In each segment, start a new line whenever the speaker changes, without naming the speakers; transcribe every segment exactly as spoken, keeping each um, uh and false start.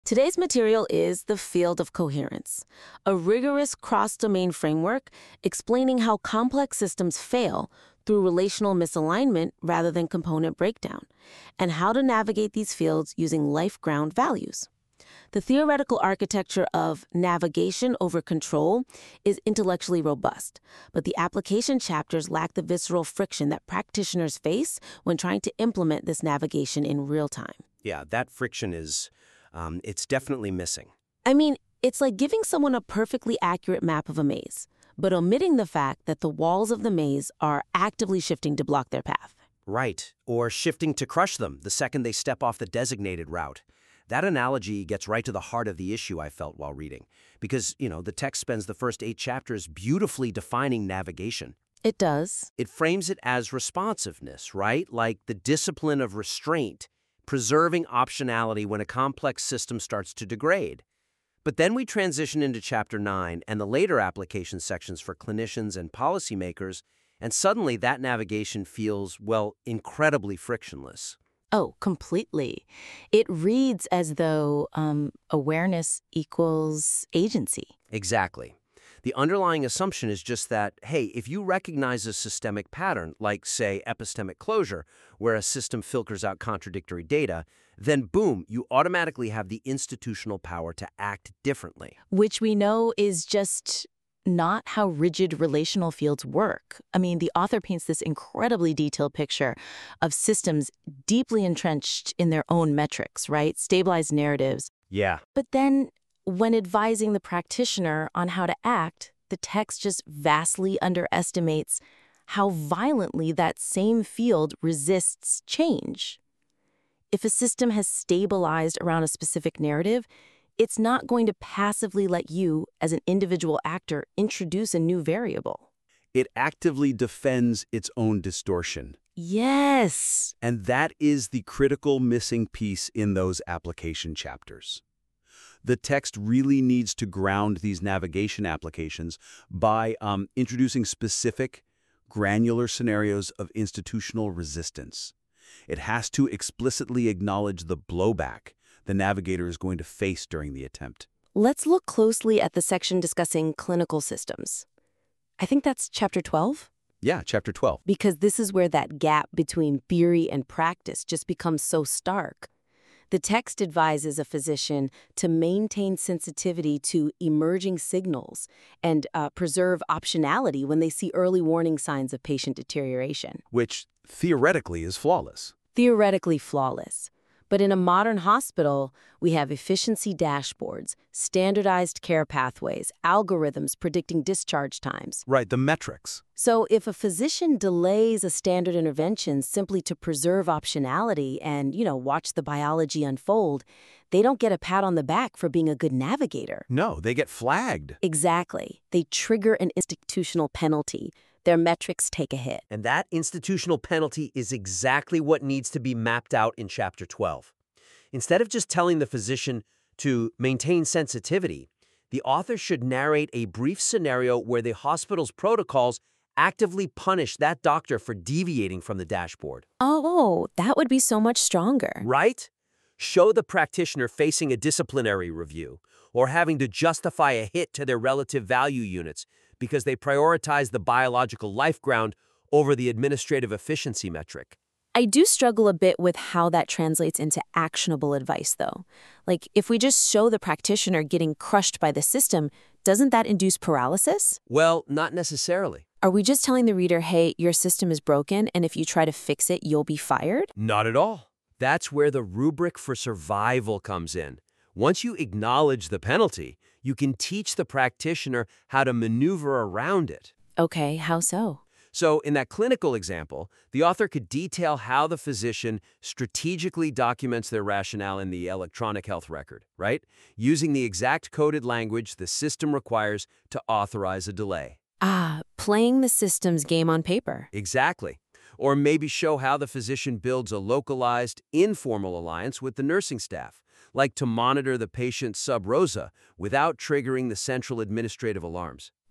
Today's material is The Field of Coherence, a rigorous cross-domain framework explaining how complex systems fail through relational misalignment rather than component breakdown, and how to navigate these fields using life-ground values. The theoretical architecture of navigation over control is intellectually robust, but the application chapters lack the visceral friction that practitioners face when trying to implement this navigation in real time.
Yeah, that friction is, um, it's definitely missing.
I mean, it's like giving someone a perfectly accurate map of a maze, but omitting the fact that the walls of the maze are actively shifting to block their path.
Right, or shifting to crush them the second they step off the designated route. That analogy gets right to the heart of the issue I felt while reading, because, you know, the text spends the first eight chapters beautifully defining navigation.
It does.
It frames it as responsiveness, right? Like the discipline of restraint, preserving optionality when a complex system starts to degrade. But then we transition into chapter nine and the later application sections for clinicians and policymakers, and suddenly that navigation feels, well, incredibly frictionless.
Oh, completely. It reads as though um, awareness equals agency.
Exactly. The underlying assumption is just that, hey, if you recognize a systemic pattern, like, say, epistemic closure, where a system filters out contradictory data, then boom, you automatically have the institutional power to act differently.
Which we know is just not how rigid relational fields work. I mean, the author paints this incredibly detailed picture of systems deeply entrenched in their own metrics, right? Stabilized narratives.
Yeah.
But then, when advising the practitioner on how to act, the text just vastly underestimates how violently that same field resists change. If a system has stabilized around a specific narrative, it's not going to passively let you, as an individual actor, introduce a new variable.
It actively defends its own distortion.
Yes.
And that is the critical missing piece in those application chapters. The text really needs to ground these navigation applications by um, introducing specific, granular scenarios of institutional resistance. It has to explicitly acknowledge the blowback the navigator is going to face during the attempt.
Let's look closely at the section discussing clinical systems. I think that's chapter twelve?
Yeah, chapter twelve.
Because this is where that gap between theory and practice just becomes so stark. The text advises a physician to maintain sensitivity to emerging signals and uh, preserve optionality when they see early warning signs of patient deterioration.
Which theoretically is flawless.
Theoretically flawless. But in a modern hospital, we have efficiency dashboards, standardized care pathways, algorithms predicting discharge times.
Right, the metrics.
So if a physician delays a standard intervention simply to preserve optionality and, you know, watch the biology unfold, they don't get a pat on the back for being a good navigator.
No, they get flagged.
Exactly. They trigger an institutional penalty. Their metrics take a hit.
And that institutional penalty is exactly what needs to be mapped out in chapter twelve. Instead of just telling the physician to maintain sensitivity, the author should narrate a brief scenario where the hospital's protocols actively punish that doctor for deviating from the dashboard.
Oh, that would be so much stronger.
Right? Show the practitioner facing a disciplinary review or having to justify a hit to their relative value units because they prioritize the biological life ground over the administrative efficiency metric.
I do struggle a bit with how that translates into actionable advice, though. Like, if we just show the practitioner getting crushed by the system, doesn't that induce paralysis?
Well, not necessarily.
Are we just telling the reader, hey, your system is broken, and if you try to fix it, you'll be fired?
Not at all. That's where the rubric for survival comes in. Once you acknowledge the penalty, you can teach the practitioner how to maneuver around it.
Okay, how so?
So in that clinical example, the author could detail how the physician strategically documents their rationale in the electronic health record, right? Using the exact coded language the system requires to authorize a delay.
Ah, playing the system's game on paper.
Exactly. Or maybe show how the physician builds a localized, informal alliance with the nursing staff, like to monitor the patient's sub rosa without triggering the central administrative alarms.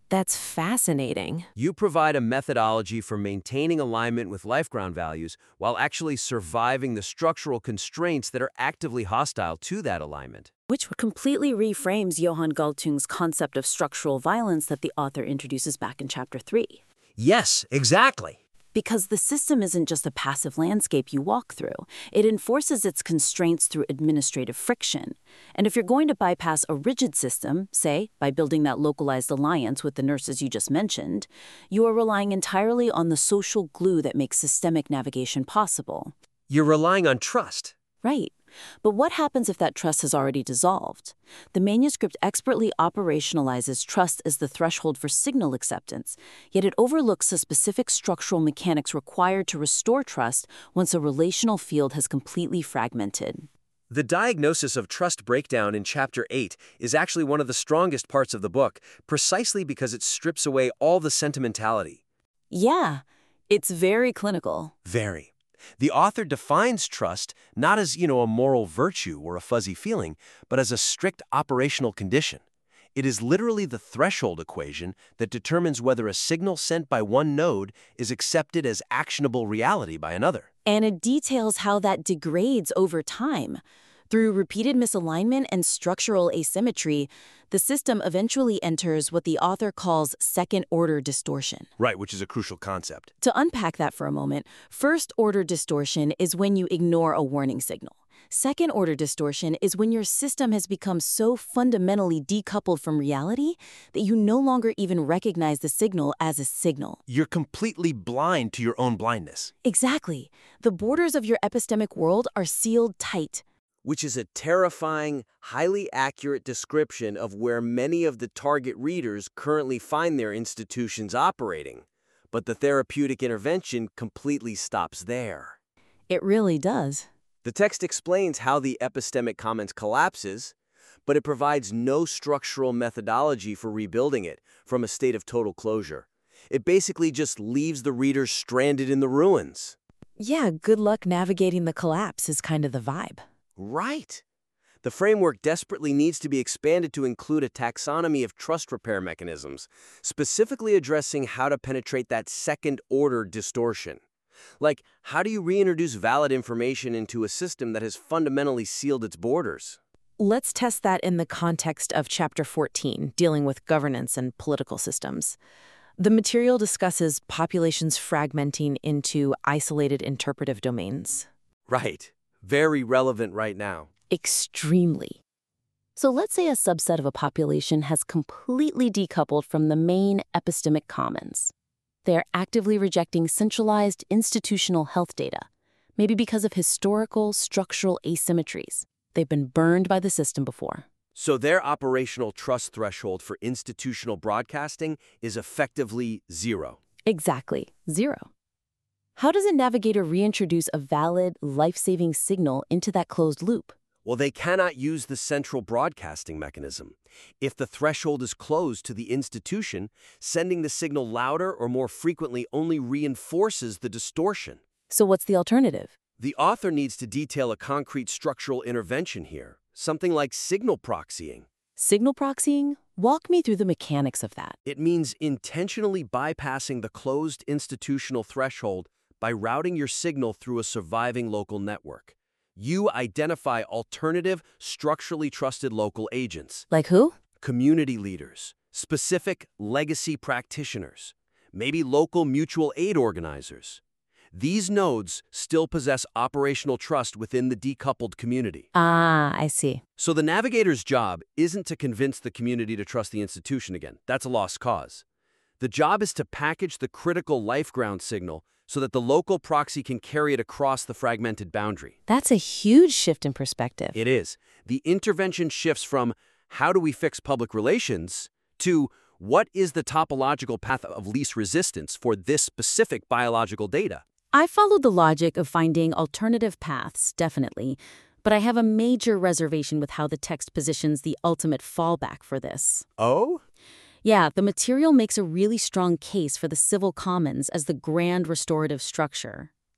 That's fascinating.
You provide a methodology for maintaining alignment with life-ground values while actually surviving the structural constraints that are actively hostile to that alignment.
Which completely reframes Johan Galtung's concept of structural violence that the author introduces back in chapter three.
Yes, exactly.
Because the system isn't just a passive landscape you walk through. It enforces its constraints through administrative friction. And if you're going to bypass a rigid system, say, by building that localized alliance with the nurses you just mentioned, you are relying entirely on the social glue that makes systemic navigation possible.
You're relying on trust.
Right. But what happens if that trust has already dissolved? The manuscript expertly operationalizes trust as the threshold for signal acceptance, yet it overlooks the specific structural mechanics required to restore trust once a relational field has completely fragmented.
The diagnosis of trust breakdown in Chapter eight is actually one of the strongest parts of the book, precisely because it strips away all the sentimentality.
Yeah, it's very clinical.
Very. The author defines trust not as, you know, a moral virtue or a fuzzy feeling, but as a strict operational condition. It is literally the threshold equation that determines whether a signal sent by one node is accepted as actionable reality by another.
And it details how that degrades over time. Through repeated misalignment and structural asymmetry, the system eventually enters what the author calls second-order distortion.
Right, which is a crucial concept.
To unpack that for a moment, first-order distortion is when you ignore a warning signal. Second-order distortion is when your system has become so fundamentally decoupled from reality that you no longer even recognize the signal as a signal.
You're completely blind to your own blindness.
Exactly. The borders of your epistemic world are sealed tight.
Which is a terrifying, highly accurate description of where many of the target readers currently find their institutions operating. But the therapeutic intervention completely stops there.
It really does.
The text explains how the epistemic commons collapses, but it provides no structural methodology for rebuilding it from a state of total closure. It basically just leaves the reader stranded in the ruins.
Yeah, good luck navigating the collapse is kind of the vibe.
Right. The framework desperately needs to be expanded to include a taxonomy of trust repair mechanisms, specifically addressing how to penetrate that second-order distortion. Like, how do you reintroduce valid information into a system that has fundamentally sealed its borders?
Let's test that in the context of Chapter fourteen, dealing with governance and political systems. The material discusses populations fragmenting into isolated interpretive domains.
Right. Very relevant right now.
Extremely.
So let's say a subset of a population has completely decoupled from the main epistemic commons. They are actively rejecting centralized institutional health data, maybe because of historical structural asymmetries. They've been burned by the system before.
So their operational trust threshold for institutional broadcasting is effectively zero.
Exactly, zero. How does a navigator reintroduce a valid, life-saving signal into that closed loop?
Well, they cannot use the central broadcasting mechanism. If the threshold is closed to the institution, sending the signal louder or more frequently only reinforces the distortion.
So what's the alternative?
The author needs to detail a concrete structural intervention here, something like signal proxying.
Signal proxying? Walk me through the mechanics of that.
It means intentionally bypassing the closed institutional threshold by routing your signal through a surviving local network. You identify alternative, structurally trusted local agents.
Like who?
Community leaders, specific legacy practitioners, maybe local mutual aid organizers. These nodes still possess operational trust within the decoupled community.
Ah, I see.
So the navigator's job isn't to convince the community to trust the institution again. That's a lost cause. The job is to package the critical life ground signal so that the local proxy can carry it across the fragmented boundary.
That's a huge shift in perspective.
It is. The intervention shifts from how do we fix public relations to what is the topological path of least resistance for this specific biological data.
I followed the logic of finding alternative paths, definitely, but I have a major reservation with how the text positions the ultimate fallback for this.
Oh?
Yeah, the material makes a really strong case for the civil commons as the grand restorative structure.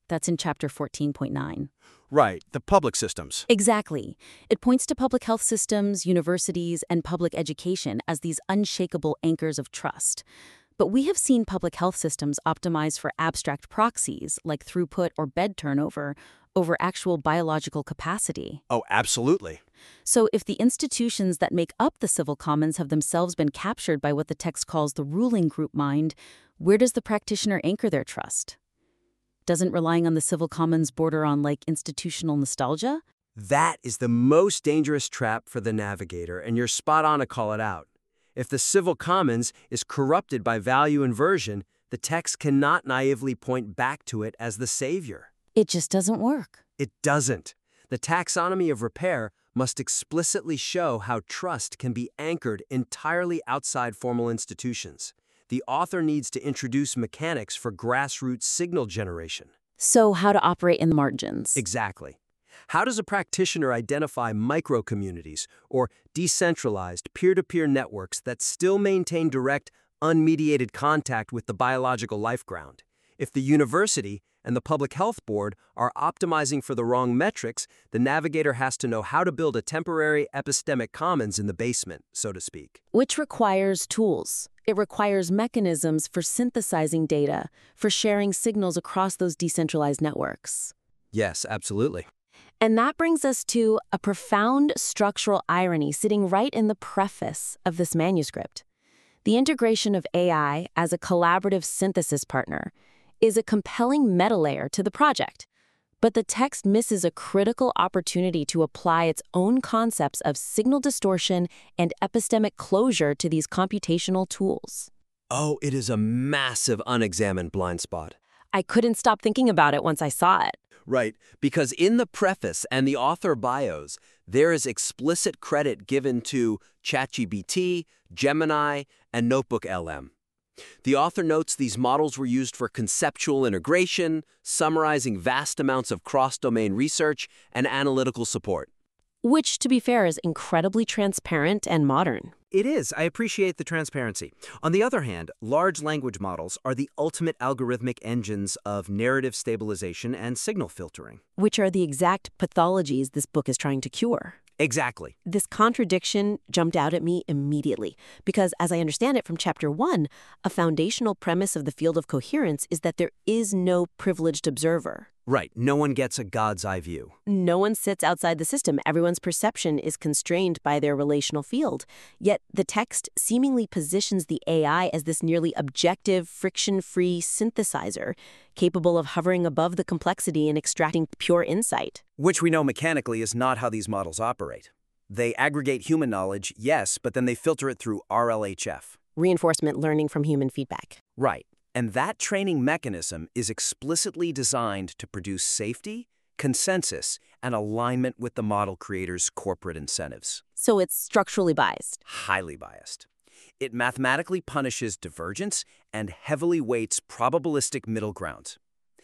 That's in chapter fourteen point nine.
Right, the public systems.
Exactly. It points to public health systems, universities, and public education as these unshakable anchors of trust. But we have seen public health systems optimize for abstract proxies like throughput or bed turnover over actual biological capacity.
Oh, absolutely.
So if the institutions that make up the civil commons have themselves been captured by what the text calls the ruling group mind, where does the practitioner anchor their trust? Doesn't relying on the civil commons border on, like, institutional nostalgia?
That is the most dangerous trap for the navigator, and you're spot on to call it out. If the civil commons is corrupted by value inversion, the text cannot naively point back to it as the savior.
It just doesn't work.
It doesn't. The taxonomy of repair must explicitly show how trust can be anchored entirely outside formal institutions. The author needs to introduce mechanics for grassroots signal generation.
So how to operate in the margins?
Exactly. How does a practitioner identify micro-communities or decentralized peer-to-peer networks that still maintain direct, unmediated contact with the biological life ground? If the university and the public health board are optimizing for the wrong metrics, the navigator has to know how to build a temporary epistemic commons in the basement, so to speak.
Which requires tools. It requires mechanisms for synthesizing data, for sharing signals across those decentralized networks.
Yes, absolutely.
And that brings us to a profound structural irony sitting right in the preface of this manuscript. The integration of A I as a collaborative synthesis partner is a compelling meta layer to the project. But the text misses a critical opportunity to apply its own concepts of signal distortion and epistemic closure to these computational tools.
Oh, it is a massive unexamined blind spot.
I couldn't stop thinking about it once I saw it.
Right, because in the preface and the author bios, there is explicit credit given to ChatGPT, Gemini, and Notebook L M. The author notes these models were used for conceptual integration, summarizing vast amounts of cross-domain research and analytical support.
Which, to be fair, is incredibly transparent and modern.
It is. I appreciate the transparency. On the other hand, large language models are the ultimate algorithmic engines of narrative stabilization and signal filtering.
Which are the exact pathologies this book is trying to cure.
Exactly.
This contradiction jumped out at me immediately because, as I understand it from chapter one, a foundational premise of the field of coherence is that there is no privileged observer.
Right. No one gets a God's eye view.
No one sits outside the system. Everyone's perception is constrained by their relational field. Yet the text seemingly positions the A I as this nearly objective, friction-free synthesizer, capable of hovering above the complexity and extracting pure insight.
Which we know mechanically is not how these models operate. They aggregate human knowledge, yes, but then they filter it through R L H F.
Reinforcement learning from human feedback.
Right. And that training mechanism is explicitly designed to produce safety, consensus, and alignment with the model creator's corporate incentives.
So it's structurally biased.
Highly biased. It mathematically punishes divergence and heavily weights probabilistic middle ground.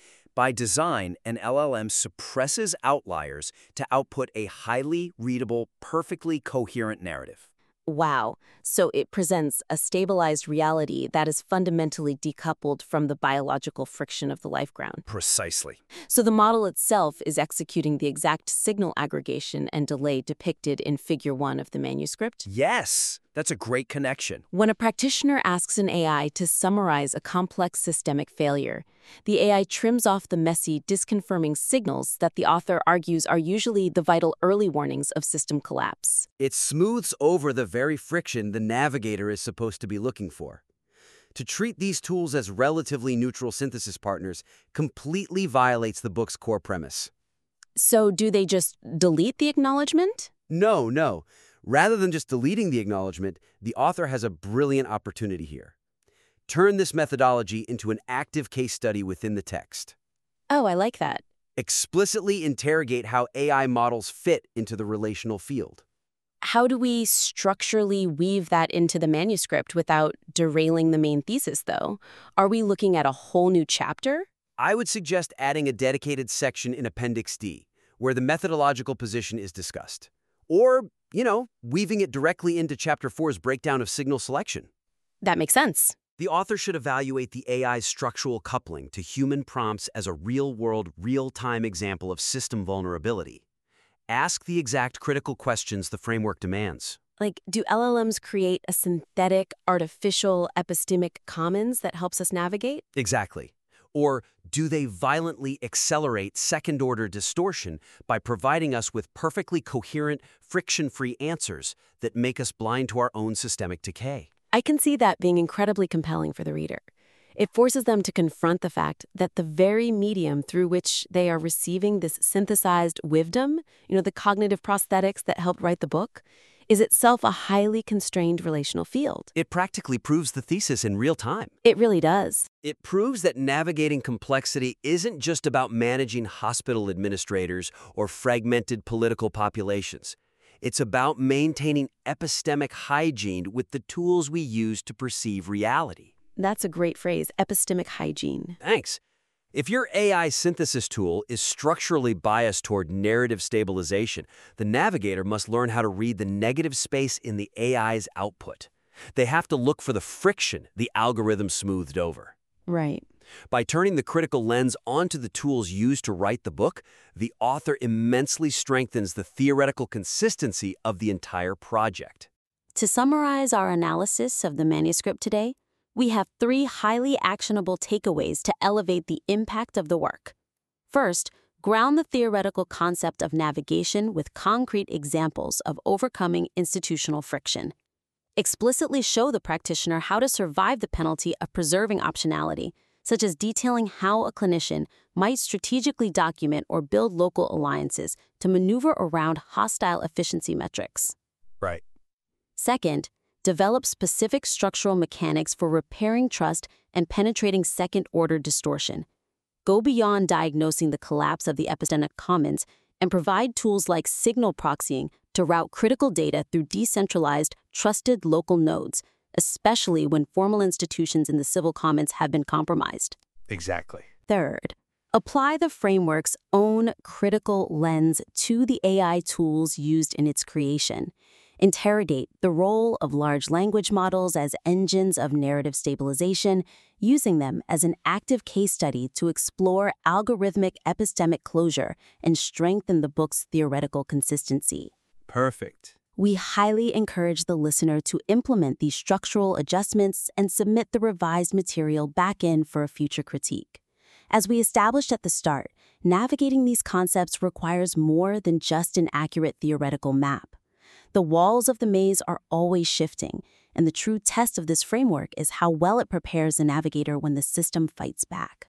By design, an L L M suppresses outliers to output a highly readable, perfectly coherent narrative.
Wow. So it presents a stabilized reality that is fundamentally decoupled from the biological friction of the life ground.
Precisely.
So the model itself is executing the exact signal aggregation and delay depicted in figure one of the manuscript.
Yes, that's a great connection.
When a practitioner asks an A I to summarize a complex systemic failure, the A I trims off the messy, disconfirming signals that the author argues are usually the vital early warnings of system collapse.
It smooths over the very friction the navigator is supposed to be looking for. To treat these tools as relatively neutral synthesis partners completely violates the book's core premise.
So do they just delete the acknowledgement?
No, no. Rather than just deleting the acknowledgement, the author has a brilliant opportunity here. Turn this methodology into an active case study within the text.
Oh, I like that.
Explicitly interrogate how A I models fit into the relational field.
How do we structurally weave that into the manuscript without derailing the main thesis, though? Are we looking at a whole new chapter?
I would suggest adding a dedicated section in Appendix D, where the methodological position is discussed. Or, you know, weaving it directly into Chapter four's breakdown of signal selection.
That makes sense.
The author should evaluate the A I's structural coupling to human prompts as a real-world, real-time example of system vulnerability. Ask the exact critical questions the framework demands.
Like, do L L Ms create a synthetic, artificial, epistemic commons that helps us navigate?
Exactly. Or do they violently accelerate second-order distortion by providing us with perfectly coherent, friction-free answers that make us blind to our own systemic decay?
I can see that being incredibly compelling for the reader. It forces them to confront the fact that the very medium through which they are receiving this synthesized wisdom, you know, the cognitive prosthetics that helped write the book, is itself a highly constrained relational field.
It practically proves the thesis in real time.
It really does.
It proves that navigating complexity isn't just about managing hospital administrators or fragmented political populations. It's about maintaining epistemic hygiene with the tools we use to perceive reality.
That's a great phrase, epistemic hygiene.
Thanks. If your A I synthesis tool is structurally biased toward narrative stabilization, the navigator must learn how to read the negative space in the A I's output. They have to look for the friction the algorithm smoothed over.
Right.
By turning the critical lens onto the tools used to write the book, the author immensely strengthens the theoretical consistency of the entire project.
To summarize our analysis of the manuscript today, we have three highly actionable takeaways to elevate the impact of the work. First, ground the theoretical concept of navigation with concrete examples of overcoming institutional friction. Explicitly show the practitioner how to survive the penalty of preserving optionality, such as detailing how a clinician might strategically document or build local alliances to maneuver around hostile efficiency metrics.
Right.
Second, develop specific structural mechanics for repairing trust and penetrating second-order distortion. Go beyond diagnosing the collapse of the epistemic commons and provide tools like signal proxying to route critical data through decentralized, trusted local nodes, especially when formal institutions in the civil commons have been compromised.
Exactly.
Third, apply the framework's own critical lens to the A I tools used in its creation. Interrogate the role of large language models as engines of narrative stabilization, using them as an active case study to explore algorithmic epistemic closure and strengthen the book's theoretical consistency.
Perfect.
We highly encourage the listener to implement these structural adjustments and submit the revised material back in for a future critique. As we established at the start, navigating these concepts requires more than just an accurate theoretical map. The walls of the maze are always shifting, and the true test of this framework is how well it prepares the navigator when the system fights back.